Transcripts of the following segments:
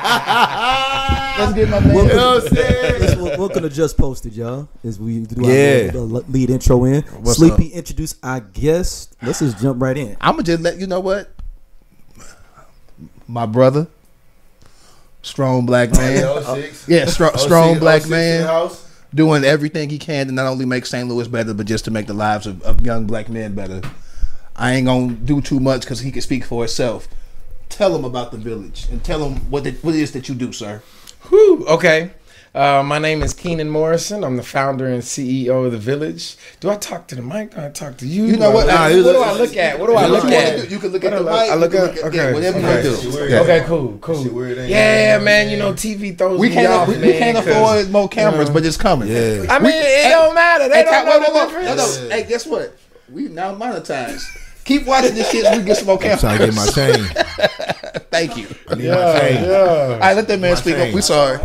Let's get my man. You know what I'm saying? Welcome to Just Posted, y'all. As we do our Yeah. lead intro in. What's Sleepy introduce our guest. Let's just jump right in. I'm gonna just let you know what. My brother, strong black man. Yeah, strong black man. Doing everything he can to not only make St. Louis better, but just to make the lives of young black men better. I ain't gonna do too much because he can speak for himself. Tell him about the village and tell him what it is that you do, sir. Whew, okay. My name is Keenan Morrison. I'm the founder and CEO of The Village. Do I talk to the mic? Do I talk to you? You know what? What do I look at? What do I look at? You can look at the mic. I look at yeah, whatever you want to do. Okay, cool. Yeah, man. You know, TV throws We me off, can't, man. we can't afford more cameras, but it's coming. Yeah. I mean, it don't matter. They don't know the difference. No. Hey, guess what? We now monetized. Keep watching this shit so we get some more cameras. I'm trying to get my chain. Thank you. I need my chain. All right, let that man speak up. We sorry.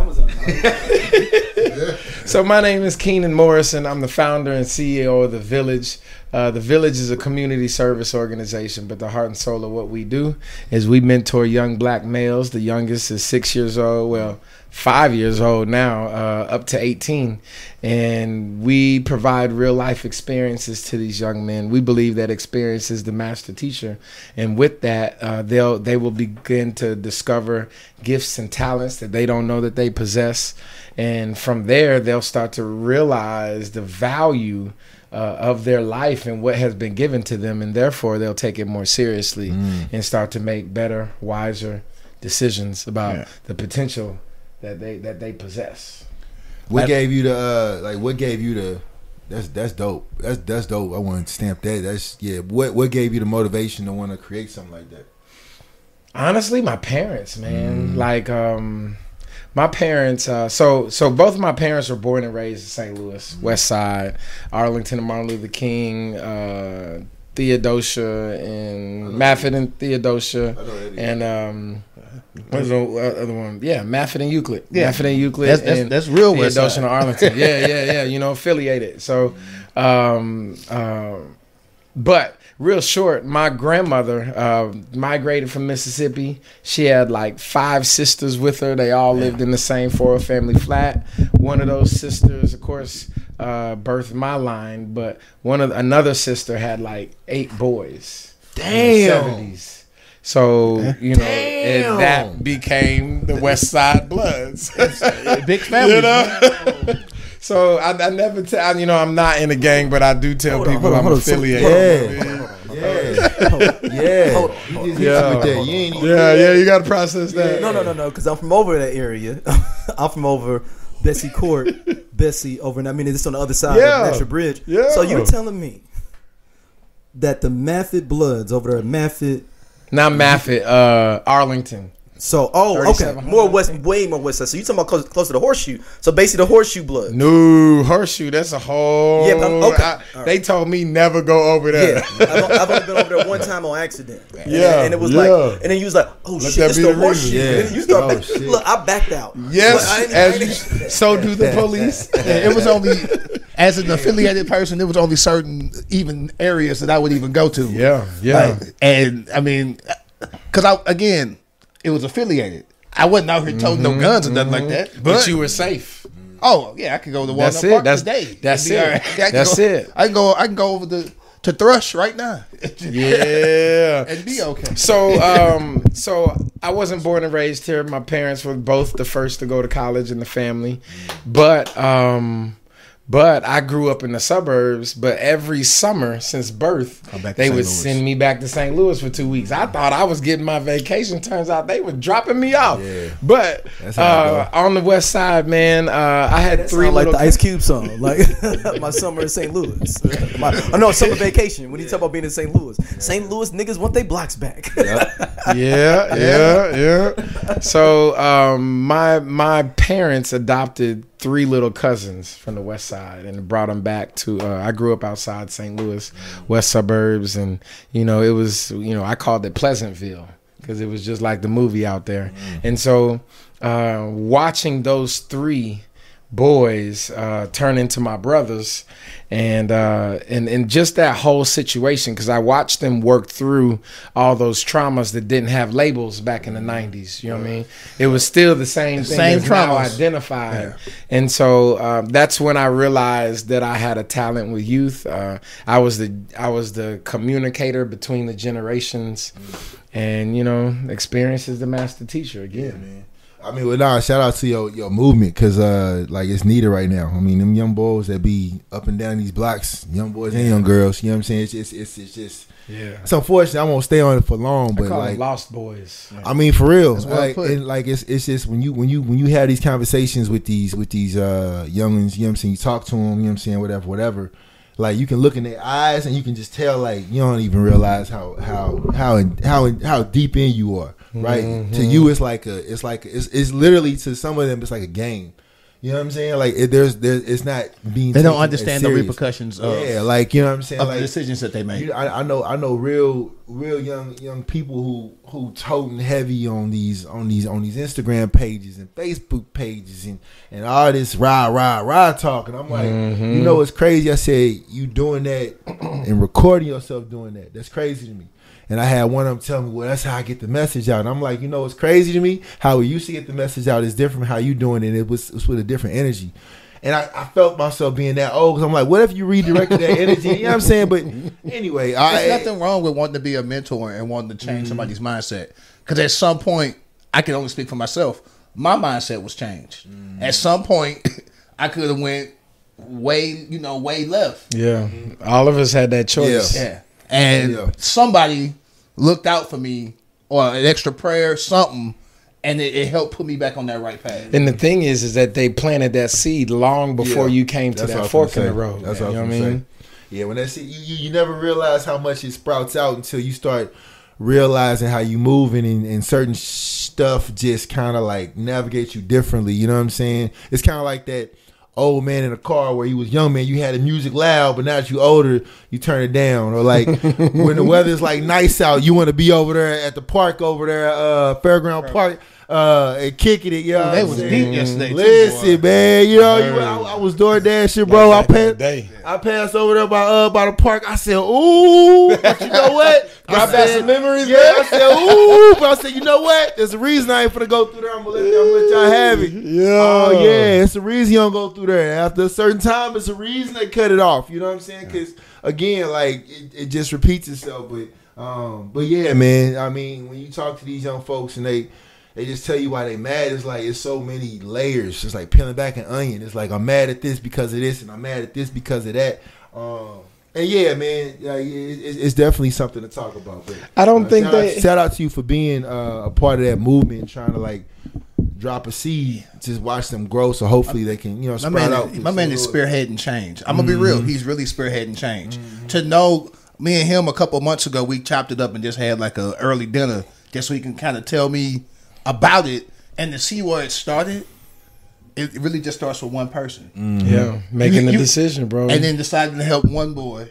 So my name is Keenan Morrison. I'm the founder and CEO of The Village. The Village is a community service organization, but the heart and soul of what we do is we mentor young black males. The youngest is 6 years old. Well, 5 years old now, up to 18. And we provide real life experiences to these young men. We believe that experience is the master teacher. And with that, they will begin to discover gifts and talents that they don't know that they possess. And from there, they'll start to realize the value of their life and what has been given to them. And therefore, they'll take it more seriously and start to make better, wiser decisions about the potential that they possess. What gave you the what gave you the that's dope. That's dope. I want to stamp that. What gave you the motivation to want to create something like that? Honestly, my parents, man. Like my parents, so both of my parents were born and raised in St. Louis, West Side, Arlington and Martin Luther King, Theodosia and Maffett and Theodosia, and what's the other one? Yeah, Maffett and Euclid. Yeah. Maffett and Euclid. That's real West Theodosia Side. and Arlington. Yeah. You know, affiliated. So, but real short, my grandmother migrated from Mississippi. She had like 5 sisters with her. They all lived in the same 4-family flat. One of those sisters, of course, birthed my line, but another sister had like 8 boys. Damn. In the 70s. So, you know, and that became the West Side Bloods. Big family. You know? So I never tell, you know, I'm not in a gang, but I do tell people I'm affiliated. Yeah. You just hit you with that. You ain't even You got to process that. No, because I'm from over that area. I'm from over Bessie Court, Bessie over, I mean, it's on the other side of the Natural Bridge. Yeah. So you're telling me that the Maffett Bloods over there at Maffett, Not Maffett, Arlington. so okay, way more west side. So you talking about close to the Horseshoe? So basically the Horseshoe Blood. No, Horseshoe. That's a whole. Yeah, but okay. They told me never go over there. Yeah, I've only been over there one time on accident. Yeah, and it was like, and then you was like, oh Let shit, that it's be the the Horseshoe. reason. And then you start Oh, back. shit. Look, I backed out. Yes, so do the police. It was only, as an affiliated person, there was only certain even areas that I would even go to. Yeah. Like, and I mean, because it was affiliated. I wasn't out here toting no guns or nothing like that. But you were safe. Oh yeah, I could go to Walnut That's it. Park That's today. That's It'd be it. all right. That's it. I can go over to Thrush right now. Yeah. And be okay. So I wasn't born and raised here. My parents were both the first to go to college in the family, but I grew up in the suburbs. But every summer since birth, they would send me back to St. Louis for 2 weeks. I thought I was getting my vacation. Turns out they were dropping me off. Yeah. But That's how it go. on the west side, man, I had That 3 sound like little. the Ice Cube song, like my summer in St. Louis. Summer vacation. When you talk about being in St. Louis, St. Louis niggas want their blocks back. Yeah. So my parents adopted 3 little cousins from the west side and brought them back to I grew up outside St. Louis, west suburbs, and you know, it was, you know, I called it Pleasantville because it was just like the movie out there. And so watching those 3 boys turn into my brothers, and just that whole situation, because I watched them work through all those traumas that didn't have labels back in the 90s. You know what I mean? It was still the same thing, same trauma identified. And so that's when I realized that I had a talent with youth. I was the communicator between the generations, and experience is the master teacher again. Yeah, man. I mean, well, nah, shout out to your movement, because like it's needed right now. I mean, them young boys that be up and down these blocks, young boys and young girls. You know what I'm saying? It's just it's unfortunate. I won't stay on it for long, but like lost boys. I mean, for real, it's just when you have these conversations with these youngins, you know what I'm saying? You talk to them, you know what I'm saying? Whatever. Like, you can look in their eyes and you can just tell, like, you don't even realize how deep in you are. Right. Mm-hmm. To you, it's literally, to some of them, it's like a game. You know what I'm saying? Like, it's not being. They don't understand the repercussions of. Yeah, like, you know what I'm saying? Of like, the decisions that they make. I know real young people who toting heavy on these Instagram pages and Facebook pages and all this rah talk, and I'm like, you know what's crazy? I said, you doing that and recording yourself doing that. That's crazy to me. And I had one of them tell me, well, that's how I get the message out. And I'm like, what's crazy to me? How we used to get the message out is different from how you doing it. It was with a different energy. And I felt myself being that old, because I'm like, what if you redirected that energy? You know what I'm saying? But anyway. There's nothing wrong with wanting to be a mentor and wanting to change somebody's mindset. Because at some point, I can only speak for myself, my mindset was changed. At some point, I could have went way left. Yeah. All of us had that choice. Yeah. And somebody looked out for me, or an extra prayer, something, and it helped put me back on that right path. And the thing is that they planted that seed long before you came to that fork in the road. That's what I mean. Yeah, when that seed, you never realize how much it sprouts out until you start realizing how you moving, and certain stuff just kind of like navigate you differently. You know what I'm saying? It's kind of like that old man in a car where you was young man, you had the music loud, but now that you older, you turn it down. Or like when the weather's like nice out, you want to be over there at the park over there, Fairground Park, and kicking it. You know, they was deep yesterday. Listen, man, I was doing that shit, bro. I passed over there by the park. I said, ooh, but you know what? Brought back some memories. Yeah, man. I said, ooh, but I said, you know what? There's a reason I ain't finna go through there. I'm gonna let y'all have it. Yeah. Oh yeah, it's a reason you don't go through there. After a certain time, it's a reason they cut it off. You know what I'm saying? Because again, like it just repeats itself. But yeah, man. I mean, when you talk to these young folks and they just tell you why they mad, it's like it's so many layers. It's like peeling back an onion. It's like, I'm mad at this because of this, and I'm mad at this because of that. And yeah, man, it's definitely something to talk about. But I don't think shout out to you for being a part of that movement and trying to like drop a seed, just watch them grow, so hopefully they can sprout out. My man is spearheading change. I'm gonna be real. He's really spearheading change. To know, me and him a couple months ago, we chopped it up and just had like a early dinner, just so he can kind of tell me about it, and to see where it started. It really just starts with one person. Yeah, making the decision, bro. And then deciding to help one boy,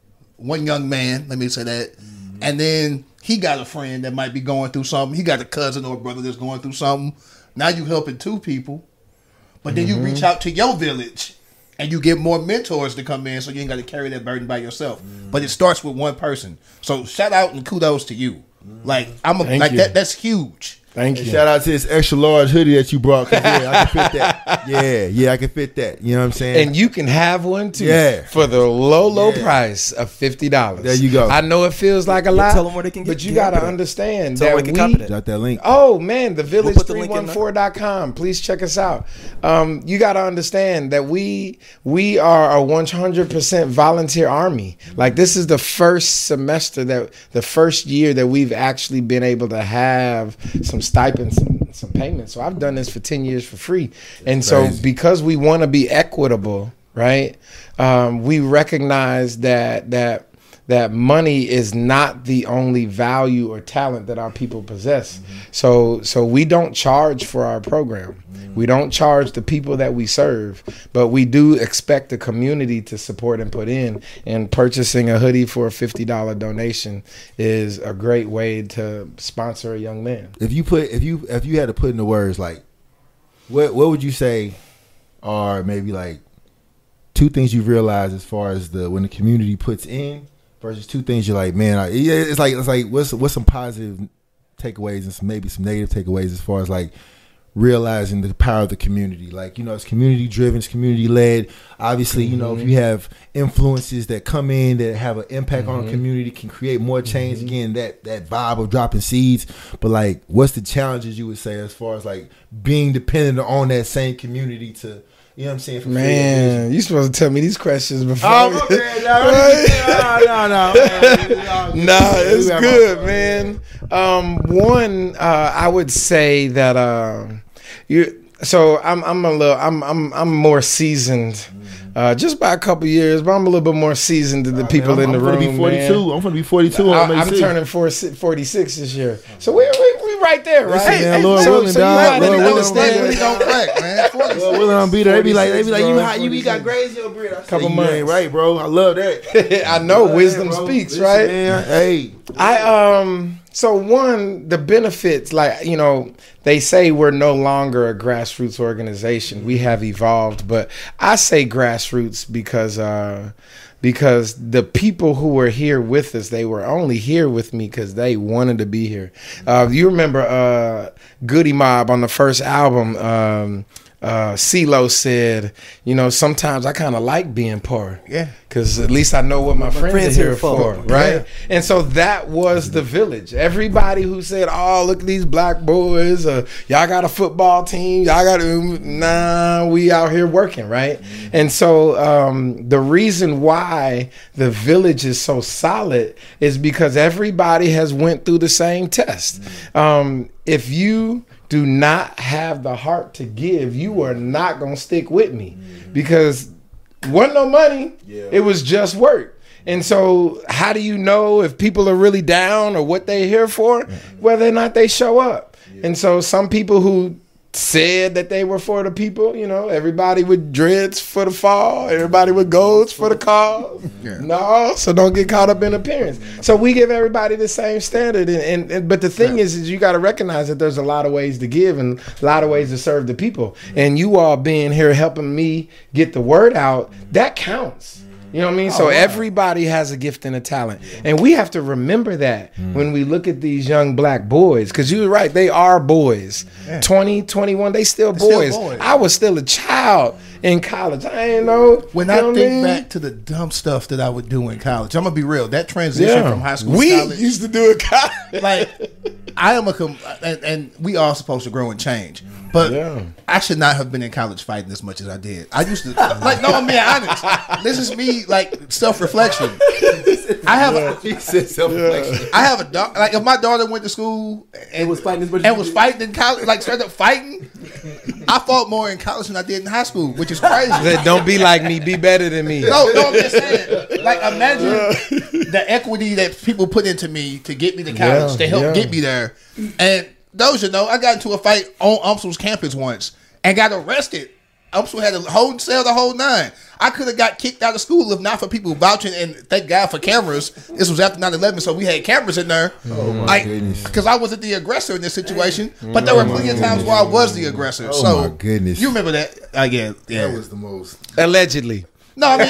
one young man, let me say that. And then he got a friend that might be going through something. He got a cousin or a brother that's going through something. Now you helping two people. But then you reach out to your village and you get more mentors to come in, so you ain't got to carry that burden by yourself. But it starts with one person. So shout out and kudos to you. Like that's huge. Thank you. Shout out to this extra large hoodie that you brought. Cause yeah, I can fit that. Yeah, I can fit that. You know what I'm saying? And you can have one too. Yeah. For the low price of $50. There you go. I know it feels like a lot. Tell them where they can get. But you got to understand that we got that link. Oh man, the village314.com. Please check us out. You got to understand that we are a 100% volunteer army. Like, this is the first semester, the first year that we've actually been able to have some stipends, some payments. So I've done this for 10 years for free. And so because we want to be equitable, right? We recognize that money is not the only value or talent that our people possess. So we don't charge for our program. We don't charge the people that we serve, but we do expect the community to support and put in. And purchasing a hoodie for a $50 donation is a great way to sponsor a young man. If you had to put in the words, like, what would you say are maybe like 2 things you realize as far as when the community puts in versus 2 things you're like, man, it's like what's some positive takeaways and maybe some negative takeaways as far as like realizing the power of the community. Like, you know, it's community driven, it's community led. Obviously, you know, if you have influences that come in that have an impact on the community, can create more change. Again, that vibe of dropping seeds. But like, what's the challenges you would say as far as like being dependent on that same community to, you know what I'm saying? Man, you supposed to tell me these questions before. Oh, okay. No. Nah, it's good, man. One, I would say that So I'm more seasoned. Just by a couple years, but I'm a little bit more seasoned than the people in the room. I'm gonna be 42. Man. I'm gonna be 42. I'm turning 46 this year, so we right there, right? Listen, man, Lord willing, dog. Lord willing, we don't crack, man. Lord willing, I'm be there. They be like, you got grades in your beard. I Couple say, months, ain't right, bro. I love that. I know wisdom speaks, Listen, right? Man, hey, So one, the benefits, like, you know, they say we're no longer a grassroots organization. We have evolved, but I say grassroots because the people who were here with us, they were only here with me because they wanted to be here. You remember Goody Mob on the first album, CeeLo said, you know, sometimes I kind of like being poor. Yeah. Because at least I know what my friends are here for, right? Yeah. And so that was the village. Everybody who said, oh, look at these black boys, y'all got a football team, y'all got nah, we out here working, right? Mm-hmm. And so the reason why the village is so solid is because everybody has went through the same test. Mm-hmm. If you do not have the heart to give, you are not going to stick with me, because wasn't no money. Yeah. It was just work. And so how do you know if people are really down or what they're here for? Whether or not they show up. Yeah. And so some people who said that they were for the people, you know, everybody with dreads for the fall, everybody with golds for the cause. Yeah. No, so don't get caught up in appearance. So we give everybody the same standard, and but the thing is you got to recognize that there's a lot of ways to give and a lot of ways to serve the people. And you all being here helping me get the word out, that counts. You know what I mean? So everybody has a gift and a talent. And we have to remember that when we look at these young black boys. Because you're right, they are boys. 20, 21, they still boys. I was still a child in college. I ain't know. When I think back to the dumb stuff that I would do in college, I'm going to be real. That transition from high school to college. We used to do it college. Like, I am and we are supposed to grow and change. But I should not have been in college fighting as much as I did. I used to, like, no, I'm being honest. This is me, like, self-reflection. I have a daughter. Like, if my daughter went to school and was fighting in college, like, straight up fighting, I fought more in college than I did in high school, which is crazy. Don't be like me. Be better than me. No, I'm just saying. Like, imagine the equity that people put into me to get me to college, to help get me there. And those, you know, I got into a fight on UMSL's campus once and got arrested. UMSL had a whole cell, the whole 9. I could have got kicked out of school if not for people vouching, and thank God for cameras. This was after 9/11, so we had cameras in there. Oh my goodness. Because I wasn't the aggressor in this situation, but there were plenty of times where I was the aggressor. Oh my goodness. You remember that? Yeah. That was the most. Allegedly. No, I mean,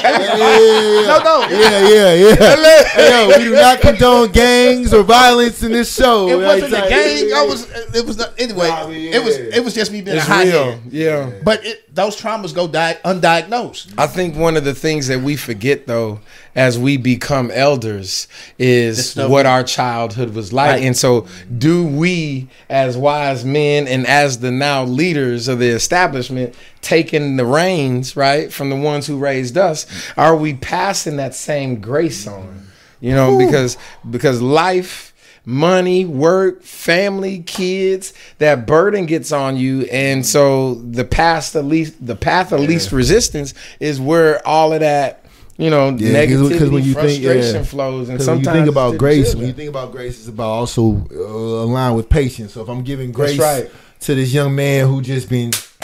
Hey, yo, we do not condone gangs or violence in this show. It wasn't a gang. It was not, anyway. It was just me being a hothead. Yeah. But those traumas go undiagnosed. I think one of the things that we forget, though, as we become elders, is what our childhood was like. Right. And so do we, as wise men and as the now leaders of the establishment, taking the reins, right, from the ones who raised us, are we passing that same grace on? You know, because life, money, work, family, kids, that burden gets on you. And so the path of least resistance is where all of that, you know, negativity, when you frustration flows. And sometimes when you think about grace, it's about also aligned with patience. So if I'm giving grace to this young man who just been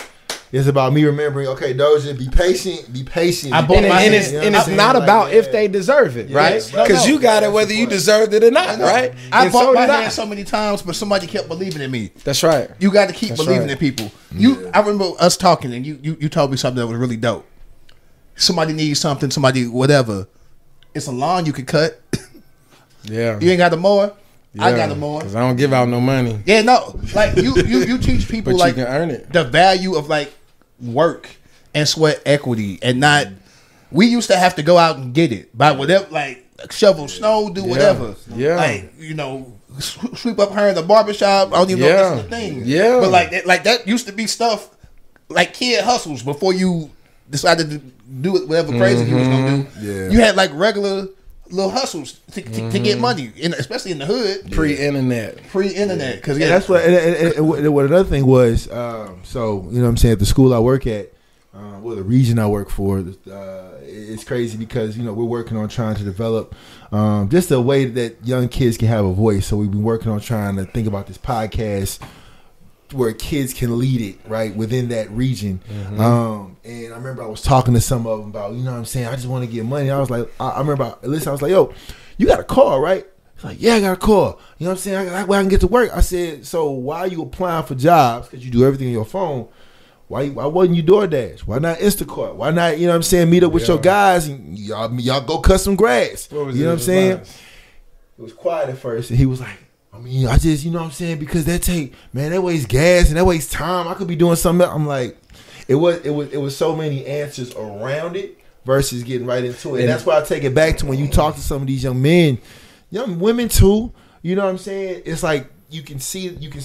It's about me remembering. Okay, Doja, be patient. Be patient. It's not about if they deserve it, right? Because you got it whether you deserved it or not, right? I bumped my head so many times, but somebody kept believing in me. That's right. You got to keep believing in people. I remember us talking, and you told me something that was really dope. Somebody needs something, somebody whatever. It's a lawn you can cut. Yeah. You ain't got the mower. Yeah, I got the mower. Because I don't give out no money. Yeah, no. Like you teach people but like you can earn it. The value of like work and sweat equity, and not. We used to have to go out and get it by whatever, like shovel snow, do whatever. Yeah. Like sweep up her in the barbershop. I don't even know if that's the thing. Yeah. But like that used to be stuff like kid hustles before you decided to do it whatever crazy you was gonna do. Yeah. You had like regular little hustles to get money, especially in the hood. Pre-internet, because that's what. And what another thing was. So you know what I'm saying, at the school I work at, the region I work for, it's crazy because we're working on trying to develop just a way that young kids can have a voice. So we've been working on trying to think about this podcast where kids can lead it right within that region. And I remember I was talking to some of them about, what I'm saying, I just want to get money. I was like, I remember, listen, I was like, yo, you got a car, right? He's like, yeah, I got a car. You know what I'm saying? I can get to work. I said, so why are you applying for jobs? Because you do everything on your phone. Why wasn't you DoorDash? Why not Instacart? Why not, meet up with your guys and y'all go cut some grass? You know what I'm saying? It was quiet at first, and he was like, I just, because that wastes gas and that wastes time. I could be doing something else. I'm like, it was so many answers around it versus getting right into it. And that's why I take it back to when you talk to some of these young men, young women too. You know what I'm saying? It's like you can see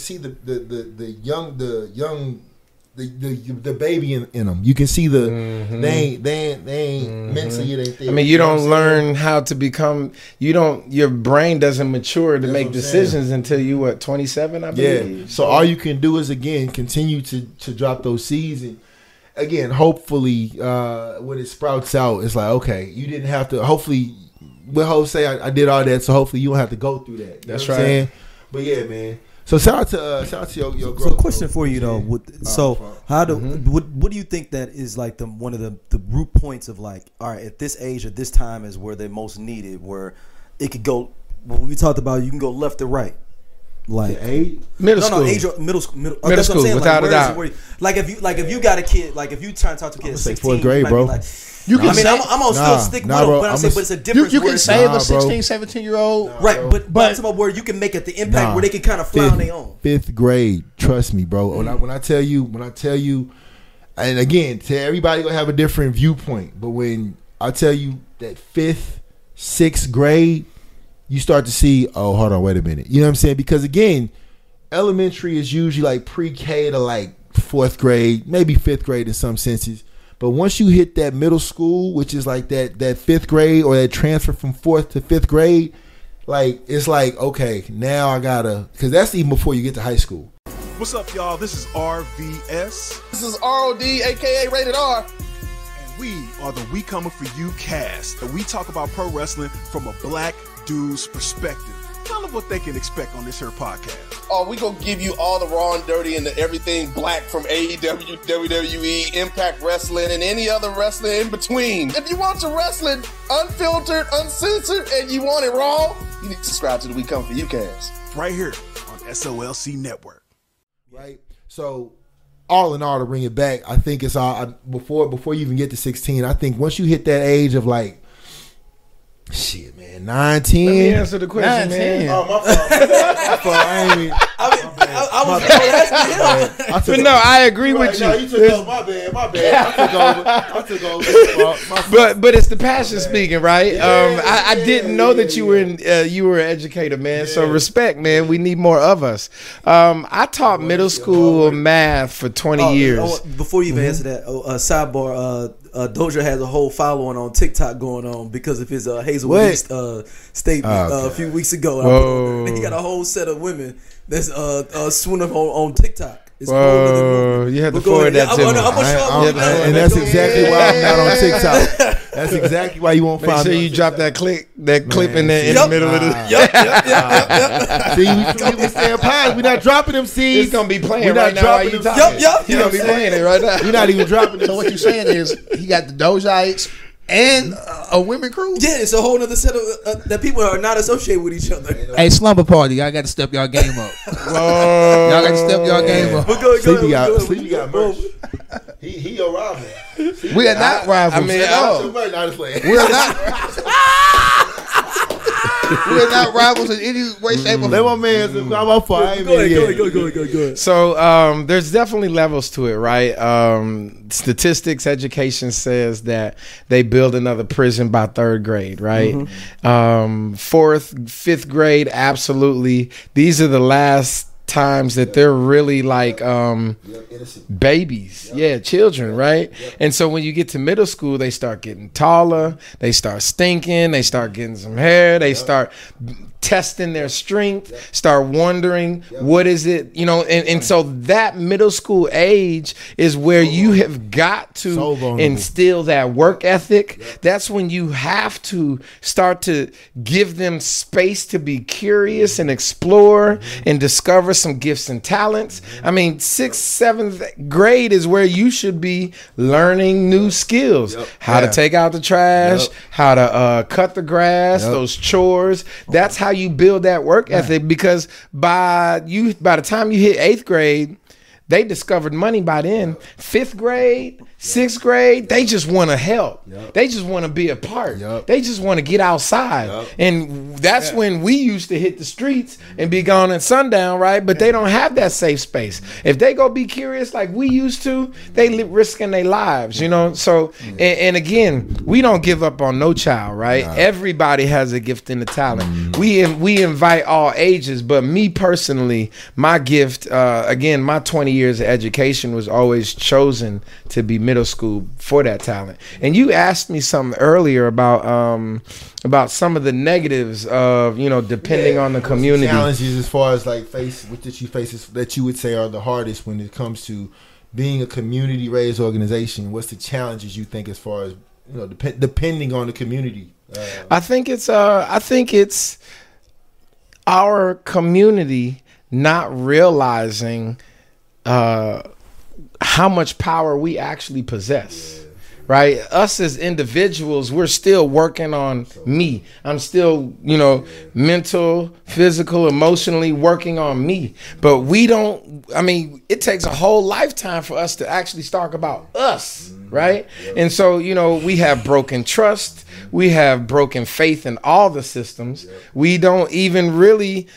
the young baby in them. You can see they ain't mentally it ain't there. I mean, you don't learn how to become. Your brain doesn't mature to make decisions until you 27, I believe. Yeah. So all you can do is again continue to drop those seeds, and again, hopefully, when it sprouts out, it's like, okay, you didn't have to. Hopefully, Hope say I did all that, so hopefully you don't have to go through that. That's right. Saying? But yeah, man. So shout out to your growth. So a question for you though. What do you think that is like one of the root points of like, all right, at this age, at this time is where they're most needed, where it could go. When we talked about, you can go left or right. Like middle school, middle school, without a doubt. Like if you got a kid, like if you try to talk to a kid at 16, fourth grade, bro. I'm gonna still stick with them, but it's a difference. You can save a 16, 17-year-old, right? But I'm talking about where you can make it the impact where they can kind of fly on their own. Fifth grade, trust me, bro. When I tell you, and again, to everybody gonna have a different viewpoint, but when I tell you that 5th, 6th grade, you start to see, oh, hold on, wait a minute. You know what I'm saying? Because again, elementary is usually like pre-K to like 4th grade, maybe 5th grade in some senses. But once you hit that middle school, which is like that 5th grade or that transfer from 4th to 5th grade, like it's like, okay, now I gotta, because that's even before you get to high school. What's up, y'all? This is RVS. This is ROD, aka Rated R. And we are the We Coming For You cast. And we talk about pro wrestling from a black dude's perspective. Tell them what they can expect on this here podcast. Oh, we gonna give you all the raw and dirty and everything black from AEW, WWE, Impact Wrestling, and any other wrestling in between. If you want your wrestling unfiltered, uncensored, and you want it raw, you need to subscribe to the We Come For You cast. Right here on SOLC Network. Right? So, all in all, to bring it back, I think it's all, before you even get to 16, I think once you hit that age of like, shit, man, 9, 10. Let me answer the question, 9, man. 10. Oh, my fault. My fault. I was But no, I agree with you. No, you took over. My bad. I took over. But it's the passion speaking, right? I didn't know that you were an educator, man. So respect, man. We need more of us. I taught middle school math for 20 years. Before you even answer that, sidebar. Doja has a whole following on TikTok going on because of his Hazel East statement a few weeks ago. He got a whole set of women that's swooning on TikTok. It's Whoa, you have to forward that to me. And that's exactly why I'm not on TikTok. That's exactly why you won't Make find. sure you drop that clip in the middle of the. See, we staying pies. We're not dropping them seeds. It's gonna be playing right now while you talking. You're gonna be playing it right now. We're not even dropping it. So what you're saying is he got the Dojites and a women crew. Yeah, it's a whole other set of that people are not associated with each other. Hey, slumber party, y'all got to step y'all game up. Whoa. Y'all got to step y'all game up. Sleepy got merch. He your rival. We are not rivals. I mean, we're not. We're not rivals in any way, shape, or form. Let my man. I'm up for. Go ahead. So there's definitely levels to it, right? Statistics, education says that they build another prison by 3rd grade, right? 4th, 5th grade, absolutely. These are the last times that they're really like babies, children, right? And so when you get to middle school, they start getting taller, they start stinking, they start getting some hair, they start testing their strength, start wondering what is it, and so that middle school age is where you have got to instill that work ethic. That's when you have to start to give them space to be curious and explore and discover some gifts and talents. I mean, 6th, 7th grade is where you should be learning new skills, how to take out the trash, how to cut the grass, those chores. That's how you build that work ethic, because by the time you hit 8th grade, they discovered money by then. 5th grade, 6th grade, they just want to help. They just want to be a part. They just want to get outside. And that's when we used to hit the streets and be gone at sundown, right? But they don't have that safe space. If they go be curious like we used to, they risking their lives, So, and again, we don't give up on no child, right? Everybody has a gift and a talent. We invite all ages, but me personally, my gift, again, my 20 years of education was always chosen to be middle school for that talent. And you asked me something earlier about some of the negatives of depending on the community. Challenges as far as like that you would say are the hardest when it comes to being a community raised organization. What's the challenges you think as far as depending on the community? I think it's our community not realizing how much power we actually possess, right? Us as individuals, we're still working on me. I'm still, mental, physical, emotionally working on me. But it takes a whole lifetime for us to actually talk about us, right? And so, we have broken trust. We have broken faith in all the systems. We don't even really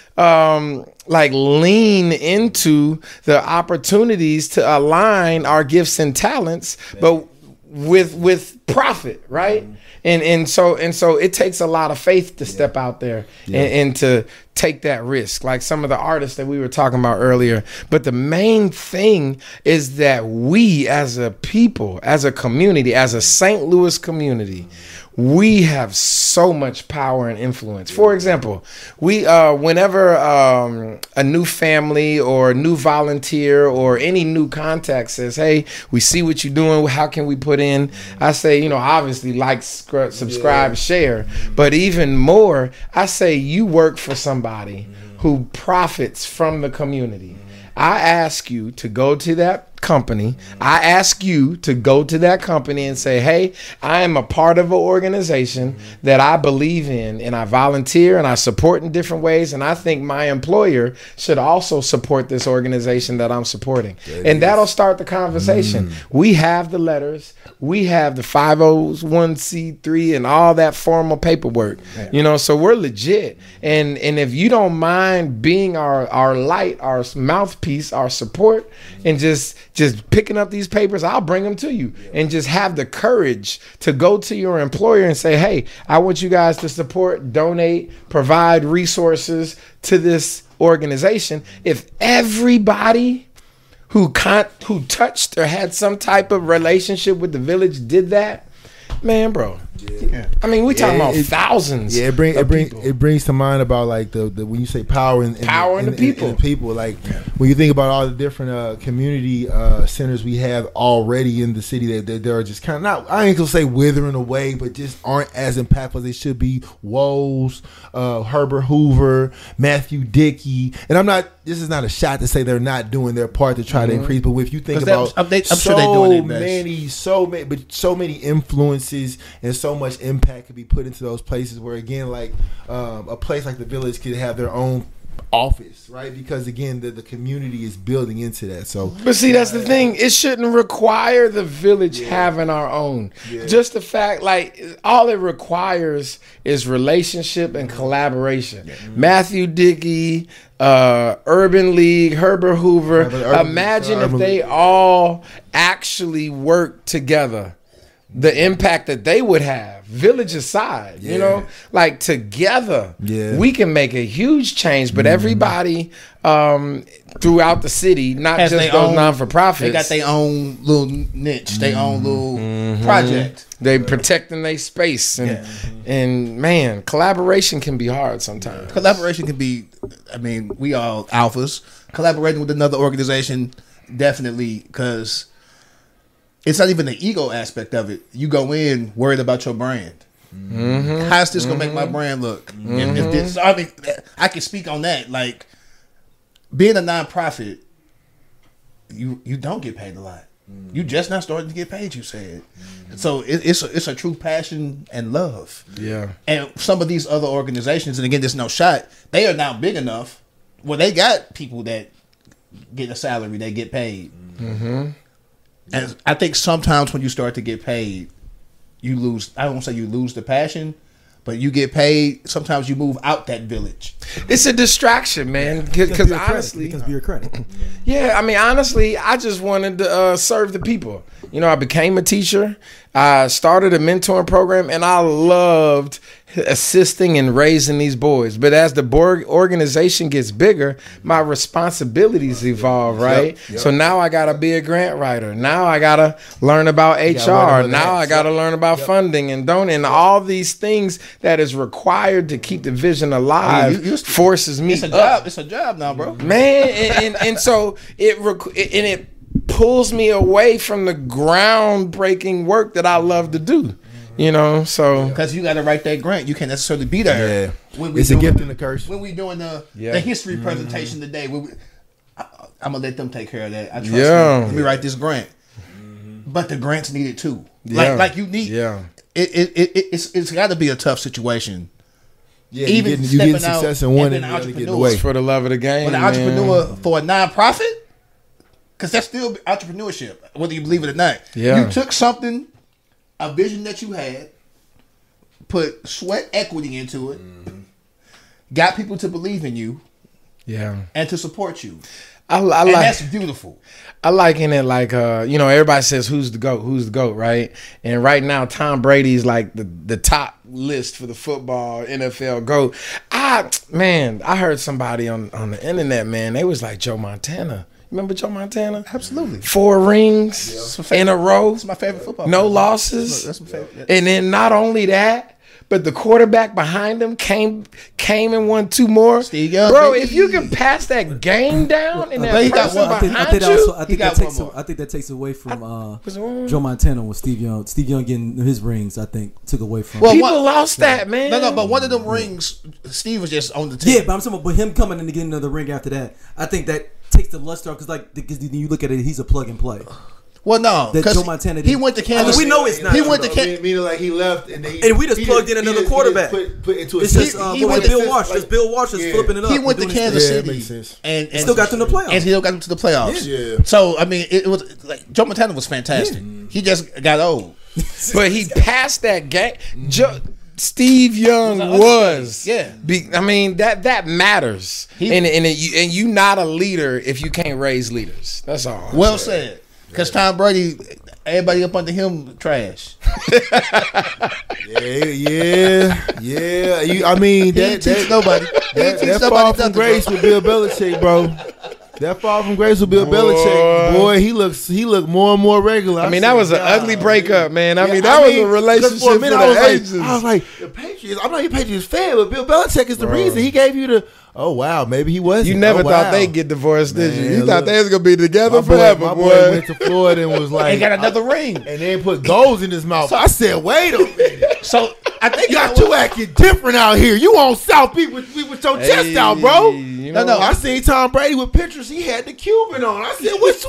lean into the opportunities to align our gifts and talents, but with profit, right? And so it takes a lot of faith to step out there and to take that risk, like some of the artists that we were talking about earlier. But the main thing is that we as a people, as a community, as a St. Louis community, we have so much power and influence. For example, we whenever a new family or a new volunteer or any new contact says, "Hey, we see what you're doing. How can we put in?" I say, obviously like, subscribe, share. But even more, I say you work for somebody who profits from the community. I ask you to go to that company. I ask you to go to that company and say, "Hey, I am a part of an organization that I believe in, and I volunteer and I support in different ways, and I think my employer should also support this organization that I'm supporting." And that'll start the conversation. We have the letters, we have the 501c3 and all that formal paperwork, so we're legit. And if you don't mind being our light, our mouthpiece, our support, and just picking up these papers, I'll bring them to you. And just have the courage to go to your employer and say, "Hey, I want you guys to support, donate, provide resources to this organization." If everybody who touched or had some type of relationship with the village did that, man, bro, I mean, we talking about thousands. Yeah, it brings to mind about like the when you say power in the people. Like when you think about all the different community centers we have already in the city that are just kind of not, I ain't gonna say withering away, but just aren't as impactful as they should be. Woes, Herbert Hoover, Matthew Dickey, and this is not a shot to say they're not doing their part to try to increase, but if you think about I'm sure they're doing so many influences and so much impact could be put into those places where, again, like a place like the Village could have their own office, right? Because again, the community is building into that. So, but see, that's the thing. It shouldn't require the Village having our own. Yeah. Just the fact, like, all it requires is relationship and collaboration. Yeah. Matthew Dickey, Urban League, Herbert Hoover. Imagine if they all actually work together. The impact that they would have, Village aside, you know, like together, we can make a huge change. But everybody throughout the city, not just those non-for-profits, they got their own little niche, their own little project. They protecting their space, and man, collaboration can be hard sometimes. Collaboration can be, I mean, we all alphas. Collaborating with another organization, definitely, because it's not even the ego aspect of it. You go in worried about your brand. How's this gonna make my brand look? If this, I mean, I can speak on that. Like, being a nonprofit, you don't get paid a lot. You just not starting to get paid. You said so. It's a true passion and love. Yeah. And some of these other organizations, and again, there's no shot. They are now big enough where they got people that get a salary. They get paid. And I think sometimes when you start to get paid, you lose. I don't say you lose the passion, but you get paid. Sometimes you move out that village. It's a distraction, man. Because honestly, because bureaucratic. Yeah, I mean, honestly, I just wanted to serve the people. You know, I became a teacher. I started a mentoring program, and I loved assisting and raising these boys. But as the organization gets bigger, my responsibilities evolve, right? Yep. So now I got to be a grant writer. Now I got to learn about HR. Now I got to learn about funding and all these things that is required to keep the vision alive. Forces me. It's a job. It's a job now, bro. Man, and so it pulls me away from the groundbreaking work that I love to do. You know, so because you got to write that grant, you can't necessarily be there. Yeah, it's a gift and a curse. When we doing the history presentation today, I'm gonna let them take care of that. I trust them. Let me write this grant, but the grant's needed too. Like you need. Yeah, it's got to be a tough situation. Yeah, even you getting success in one and you getting away for the love of the game. But an entrepreneur for a nonprofit, because that's still entrepreneurship, whether you believe it or not. Yeah, you took something. A vision that you had, put sweat equity into it, got people to believe in you, and to support you. I and like, that's beautiful. I liken it like, everybody says, who's the GOAT, right? And right now, Tom Brady's like the top list for the football NFL GOAT. I heard somebody on the internet, man, they was like Joe Montana. Remember Joe Montana? Absolutely. 4 rings in a row. That's my favorite football. No losses. That's my favorite. Yeah. And then not only that, but the quarterback behind him came and won 2 more. Steve Young, bro, if you can pass that game down and that person behind you, I think that takes away from Joe Montana with Steve Young. Steve Young getting his rings, I think, took away from. Well, people lost that, man. No, but one of them rings, Steve was just on the team. Yeah, but I'm talking about him coming in and getting another ring after that. I think that takes the luster off because you look at it, he's a plug and play. Well, no, because Joe Montana he went to Kansas. We know it's not. He went to Kansas. Meaning like he left and we just plugged in another quarterback. Put into it's just Bill Walsh. Just Bill Walsh is flipping it up. He went to Kansas City and still got them to the playoffs. And still got them to the playoffs. Yeah. So I mean, it was like Joe Montana was fantastic. Yeah. He just got old, but he passed that game. Steve Young was. I mean that matters, and you not a leader if you can't raise leaders. That's all. Well said. Because Tom Brady, everybody up under him, trash. Yeah. I mean, that nobody. That fall from grace with Bill Belichick, bro. That fall from grace with Bill Belichick, boy, he looked more and more regular. I mean, that was an ugly breakup, man. I mean, that was a relationship for the ages. I was like, the Patriots. I'm not a Patriots fan, but Bill Belichick is the reason he gave you the. Oh wow, maybe he wasn't. You never thought they'd get divorced, did you? You thought they was gonna be together forever. My boy went to Florida and was like, he got another ring, and then put goals in his mouth. So I said, wait a minute. So I think y'all two acting different out here. You on South Beach with your chest out, bro. No. I seen Tom Brady with pictures. He had the Cuban on. I said, what's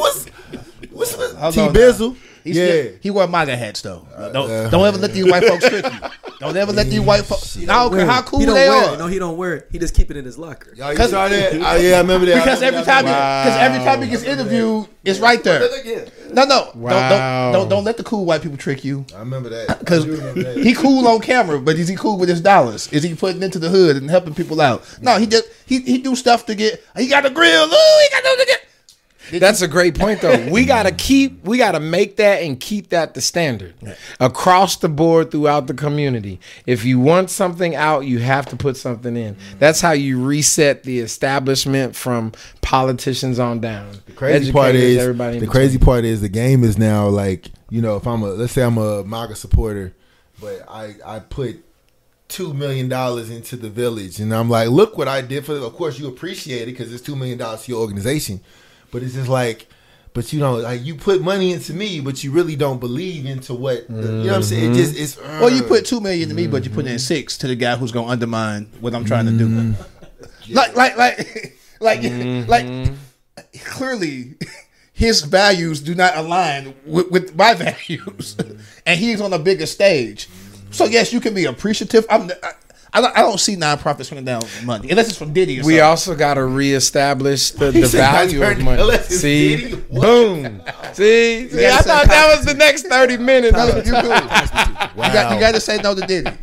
T Bizzle? He wore MAGA hats though. Don't ever let these white folks trick you. Don't ever let these white folks. I don't care how cool they are. No, he don't wear it. He just keep it in his locker. Y'all saw that? Yeah, I remember that. Because every time he gets interviewed, it's right there. No. Wow. Don't let the cool white people trick you. I remember that. Because he cool on camera, but is he cool with his dollars? Is he putting into the hood and helping people out? No, he do stuff to get. He got a grill. He got to get. That's a great point, though. We gotta make that and keep that the standard across the board throughout the community. If you want something out, you have to put something in. That's how you reset the establishment from politicians on down. The crazy part is the game is now like, if let's say I'm a MAGA supporter, but I put $2 million into the Village, and I'm like, look what I did for them. Of course, you appreciate it because it's $2 million to your organization. But it's just like, you put money into me, but you really don't believe into what, you know what I'm saying? Well, you put $2 million into me, but you put in $6 million to the guy who's going to undermine what I'm trying to do. Like, clearly, his values do not align with my values, and he's on a bigger stage. So yes, you can be appreciative. I don't see nonprofits turning down money unless it's from Diddy. We also got to reestablish the value of money. See, boom. See, I thought that was the next 30 minutes. No, you got to say no to Diddy.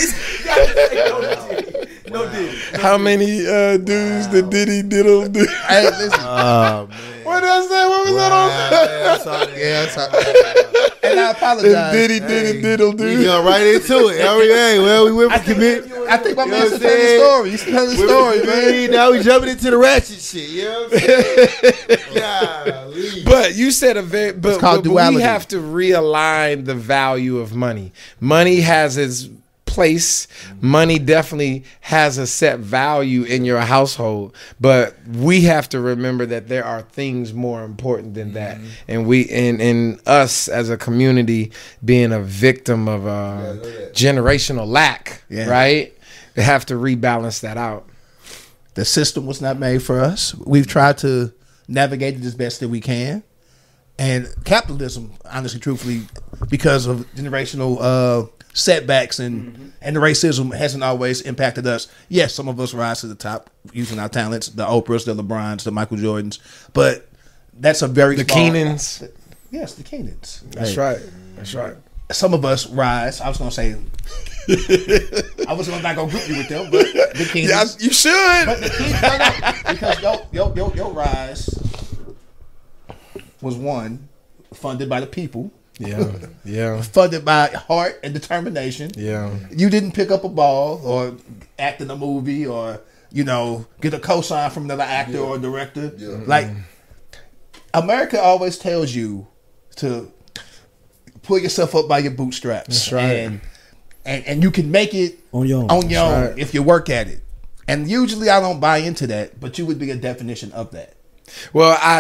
No Diddy. How many dudes did Diddy diddle do? Hey, listen. Oh, man. What did I say? What was that on? I saw that. And I apologize. Diddy diddle do. We go right into it. We went from commit. I think my man's telling the story. He's telling the story, man. Now we jumping into the ratchet shit. You know what I'm saying? But you said but we have to realign the value of money. Money has its place. Money definitely has a set value in your household, but we have to remember that there are things more important than that. And in us as a community being a victim of generational lack, right? We have to rebalance that out. The system was not made for us. We've tried to navigate it as best that we can. And capitalism, honestly, truthfully, because of generational setbacks and the racism hasn't always impacted us. Yes, some of us rise to the top using our talents, the Oprahs, the LeBrons, the Michael Jordans, but that's a very the Keenans. Yes, the Keenans. That's right. That's right. Some of us rise. I was going to say, I was not going to group you with them, but the Keenans. Yeah, you should. But the Keenans, because your rise was one, funded by the people. Yeah. Funded by heart and determination. Yeah. You didn't pick up a ball or act in a movie or, get a cosign from another actor or director. Yeah. Like, America always tells you to pull yourself up by your bootstraps. That's right. And you can make it on your own if you work at it. And usually I don't buy into that, but you would be a definition of that. Well, I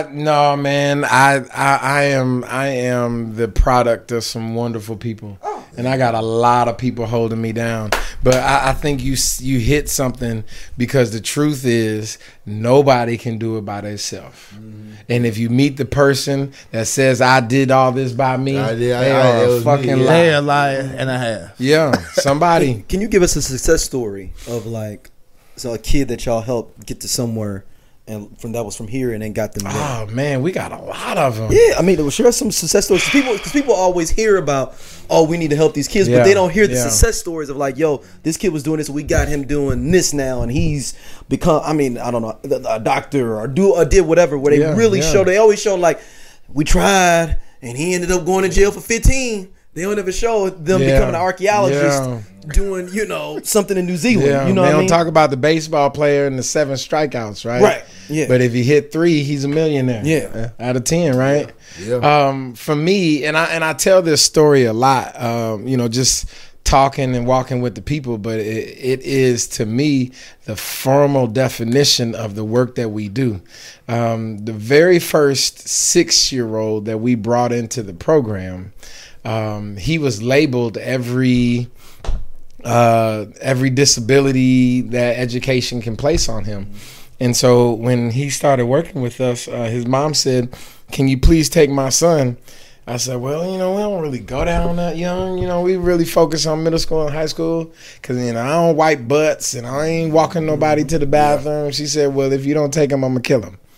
am the product of some wonderful people, and I got a lot of people holding me down. But I think you hit something, because the truth is nobody can do it by themselves. And if you meet the person that says I did all this by me, they are a fucking liar. They a liar and a half. Yeah, somebody. Can you give us a success story of a kid that y'all helped get to somewhere? And that was from here, and then got them there. Oh man, we got a lot of them. Yeah, I mean, share some success stories. Because people always hear about, we need to help these kids, but they don't hear the success stories of this kid was doing this, and we got him doing this now, and he's become, I don't know, a doctor or did whatever. Where they really show, they always show we tried, and he ended up going to jail for 15. They don't ever show them becoming an archaeologist doing, something in New Zealand. Yeah. You know they what I don't mean? talk about the baseball player and the 7 strikeouts, right? Right. Yeah. But if he hit 3, he's a millionaire. Yeah. Out of 10, right? Yeah. For me, and I tell this story a lot, just talking and walking with the people, but it is, to me, the formal definition of the work that we do. The very first 6-year-old that we brought into the program, he was labeled every disability that education can place on him. And so when he started working with us, his mom said, "Can you please take my son?" I said, "Well, we don't really go down that young. We really focus on middle school and high school because, I don't wipe butts and I ain't walking nobody to the bathroom." She said, "Well, if you don't take him, I'm going to kill him."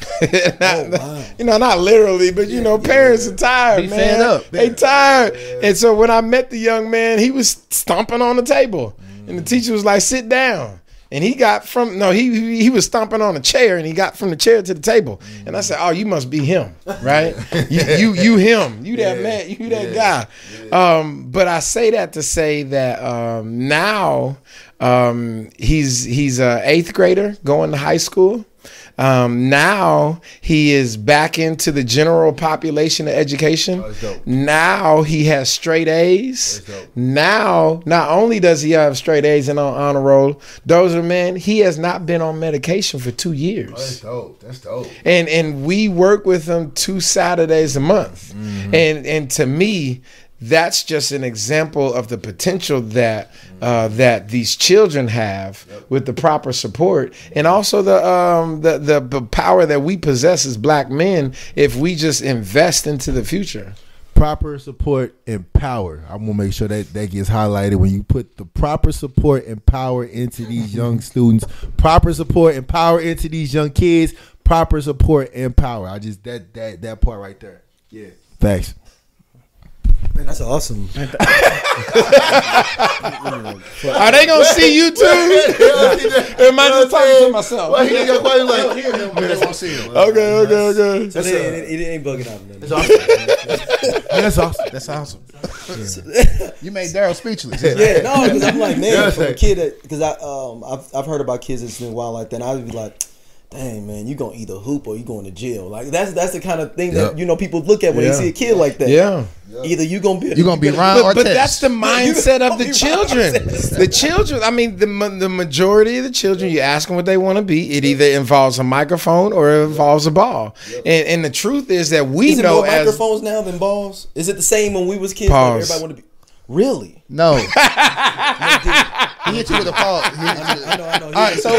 Not literally, but parents are tired, man. Fed up. They tired. And so when I met the young man, he was stomping on the table, and the teacher was like, "Sit down." And he got he was stomping on a chair, and he got from the chair to the table. And I said, "Oh, you must be him, right? you him, you that man, you that guy." But I say that to say that now he's a 8th grader going to high school. Now he is back into the general population of education. Now he has straight A's. Now, not only does he have straight A's and on honor roll, he has not been on medication for 2 years. That's dope. And we work with him 2 Saturdays a month. And to me, that's just an example of the potential that these children have with the proper support, and also the power that we possess as black men if we just invest into the future. Proper support and power. I'm gonna make sure that gets highlighted when you put the proper support and power into these young students. Proper support and power into these young kids. Proper support and power. I just that part right there. Yeah. Thanks. Man, that's awesome. Are they gonna see you too? Am I just talking to myself? Well, he like hear him, but they won't see him. Okay. So it ain't bugging out. That's awesome. That's awesome. You made Daryl speechless. Yeah, no, because I'm like, man, from a kid, because I've heard about kids that's been wild like that, and I would be like, dang, man, you gonna either hoop or you going to jail. Like that's the kind of thing that people look at when they see a kid like that. Yeah. Either you gonna be Ron or but Tess. That's the mindset of the children. The children. I mean, the majority of the children, you ask them what they want to be. It either involves a microphone or it involves a ball. And the truth is that we know more microphones now than balls. Is it the same when we was kids? Pause. Like everybody want to be. Really? No. He hit you with a pause. I know. All right, so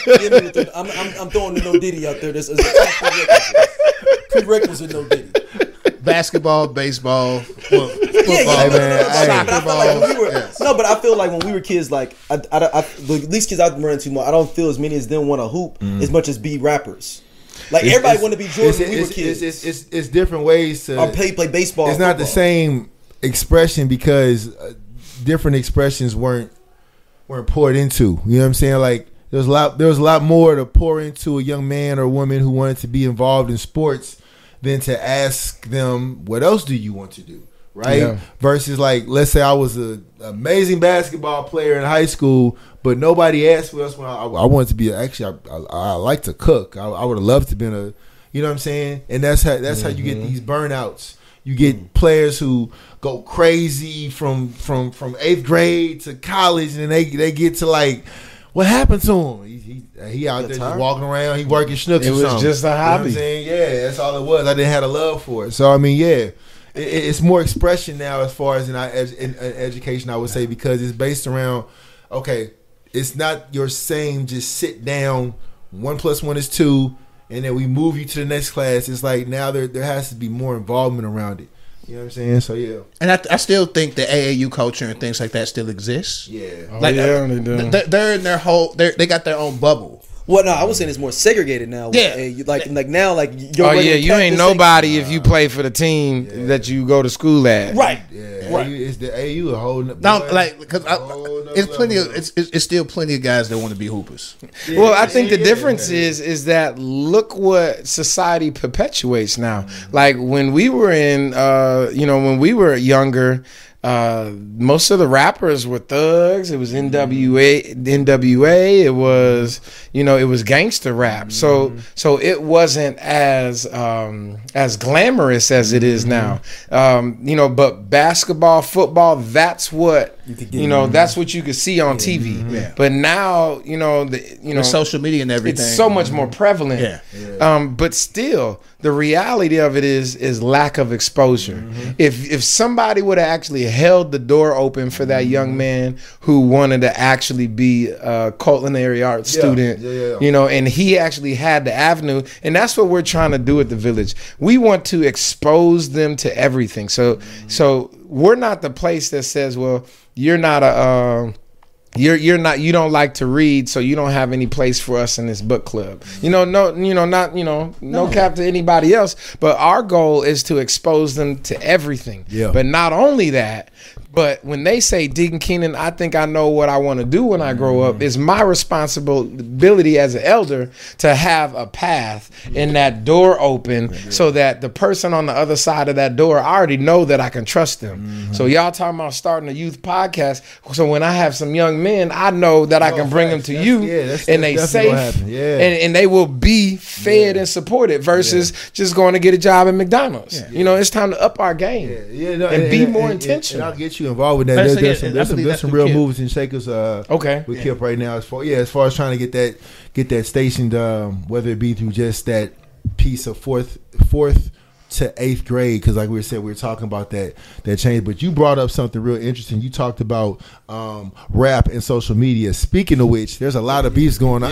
I'm throwing the No Diddy out there. This is a prerequisite No Diddy. Basketball, baseball, football, soccer ball. No, but I feel like when we were kids, like these kids I've run into more, I don't feel as many as them want to hoop as much as be rappers. Like everybody want to be Jordan when we were kids. It's different ways to play baseball. It's not the same expression because different expressions weren't poured into. You know what I'm saying? Like there was a lot more to pour into a young man or woman who wanted to be involved in sports than to ask them, what else do you want to do? Right? Yeah. Versus like, let's say I was an amazing basketball player in high school, but nobody asked us when I wanted to be. Actually, I like to cook. I would have loved to been a, you know what I'm saying? And that's how you get these burnouts. You get players who go crazy from 8th grade to college, and they get to like, what happened to him? He out there just walking around. He working schnooks. It was just a hobby. You know what I'm saying? Yeah, that's all it was. I didn't have a love for it. So I mean, yeah, it's more expression now as far as in education. I would say because it's based around it's not your same just sit down. 1 + 1 is 2. And then we move you to the next class. It's like now there has to be more involvement around it. You know what I'm saying? So yeah. And I still think the AAU culture and things like that still exists. Yeah. Like they do. They're in their whole. They got their own bubble. Well, no, I was saying it's more segregated now. Yeah. Like now, like you ain't nobody if you play for the team that you go to school at. Right. Yeah. Right. It's the AU a whole. No, like because It's still plenty of guys that want to be hoopers. Yeah, well, I think the difference is that look what society perpetuates now. Like when we were when we were younger. Most of the rappers were thugs. It was NWA. It was, it was gangster rap. So it wasn't as glamorous as it is now. But basketball, football, that's what that's what you could see on TV. Yeah. But now, with social media and everything, it's so much more prevalent. Yeah. But still, the reality of it is lack of exposure. If somebody would have actually held the door open for that young man who wanted to actually be a culinary arts student, and he actually had the avenue, and that's what we're trying to do at the Village. We want to expose them to everything. So we're not the place that says, well, you're not you don't like to read, so you don't have any place for us in this book club. No cap to anybody else, but our goal is to expose them to everything. Yeah. But not only that, but when they say, Deacon Keenan, I think I know what I want to do when I grow up, it's my responsibility as an elder to have a path and that door open so that the person on the other side of that door, I already know that I can trust them. So y'all talking about starting a youth podcast. So when I have some young men, I know that I can bring them to you and they safe and they will be fed and supported versus just going to get a job at McDonald's. It's time to up our game and be more intentional. And I'll get you involved with that. There's some real moves and shakers with Kip right now as far as trying to get that stationed, whether it be through just that piece of fourth to 8th grade, because like we were talking about that change. But you brought up something real interesting. You talked about rap and social media. Speaking of which, there's a lot of beefs going on.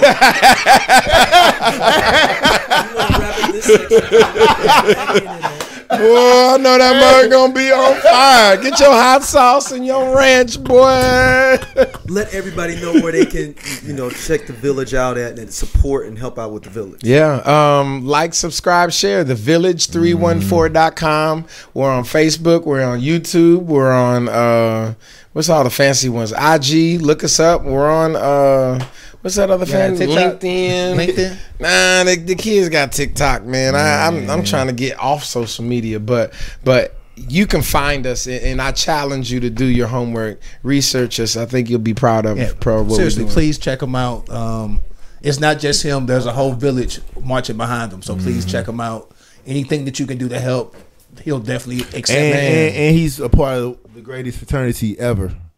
Oh, I know that bird gonna be on fire. Get your hot sauce and your ranch, boy. Let everybody know where they can, check the Village out at and support and help out with the Village. Yeah. Like, subscribe, share. TheVillage314.com. We're on Facebook. We're on YouTube. We're on what's all the fancy ones? IG. Look us up. We're on what's that other fancy? LinkedIn. Nah, the kids got TikTok, man. I'm trying to get off social media, but you can find us, and I challenge you to do your homework, research us. I think you'll be proud of what seriously, we're doing. Please check them out. It's not just him. There's a whole village marching behind him. So please check him out. Anything that you can do to help, he'll definitely accept. And he's a part of the greatest fraternity ever.